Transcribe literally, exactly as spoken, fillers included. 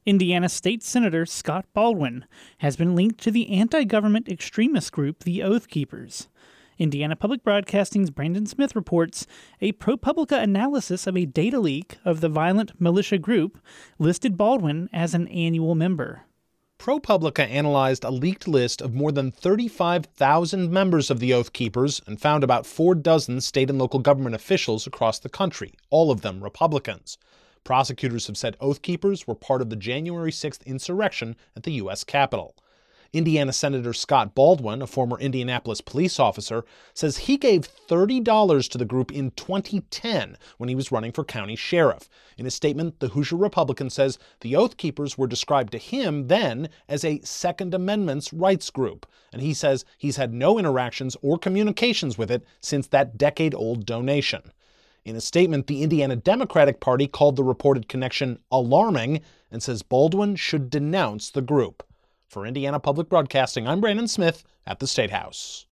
Indiana State Senator Scott Baldwin has been linked to the anti-government extremist group the Oath Keepers. Indiana Public Broadcasting's Brandon Smith reports a ProPublica analysis of a data leak of the violent militia group listed Baldwin as an annual member. ProPublica analyzed a leaked list of more than thirty-five thousand members of the Oath Keepers and found about four dozen state and local government officials across the country, all of them Republicans. Prosecutors have said Oath Keepers were part of the January sixth insurrection at the U S Capitol. Indiana Senator Scott Baldwin, a former Indianapolis police officer, says he gave thirty dollars to the group in twenty ten when he was running for county sheriff. In a statement, the Hoosier Republican says the Oath Keepers were described to him then as a Second Amendment's rights group, and he says he's had no interactions or communications with it since that decade-old donation. In a statement, the Indiana Democratic Party called the reported connection alarming and says Baldwin should denounce the group. For Indiana Public Broadcasting, I'm Brandon Smith at the State House.